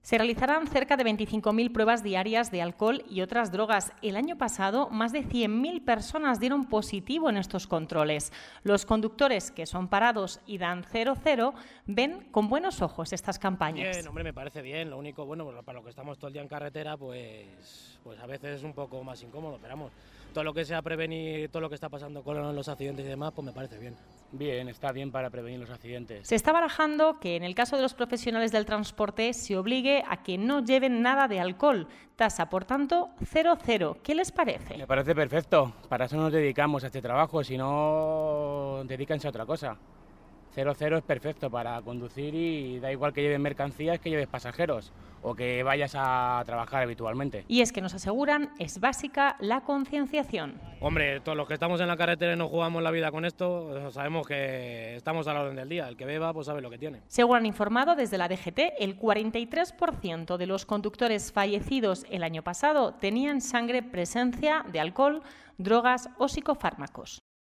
Se realizarán cerca de 25.000 pruebas diarias de alcohol y otras drogas. El año pasado, más de 100.000 personas dieron positivo en estos controles. Los conductores que son parados y dan 0,0 ven con buenos ojos estas campañas. Bien, hombre, me parece bien. Lo único, bueno, pues para lo que estamos todo el día en carretera, pues a veces es un poco más incómodo, pero vamos, todo lo que sea prevenir todo lo que está pasando con los accidentes y demás, pues me parece bien. Bien, está bien para prevenir los accidentes. Se está barajando que en el caso de los profesionales del transporte se obligue a que no lleven nada de alcohol. Tasa, por tanto, 0,0. ¿Qué les parece? Me parece perfecto. Para eso nos dedicamos a este trabajo. Si no, dedíquense a otra cosa. 0,0 es perfecto para conducir y da igual que lleves mercancías que lleves pasajeros o que vayas a trabajar habitualmente. Y es que nos aseguran, es básica la concienciación. Hombre, todos los que estamos en la carretera y nos jugamos la vida con esto, sabemos que estamos a la orden del día. El que beba, pues sabe lo que tiene. Según han informado desde la DGT, el 43% de los conductores fallecidos el año pasado tenían sangre presencia de alcohol, drogas o psicofármacos.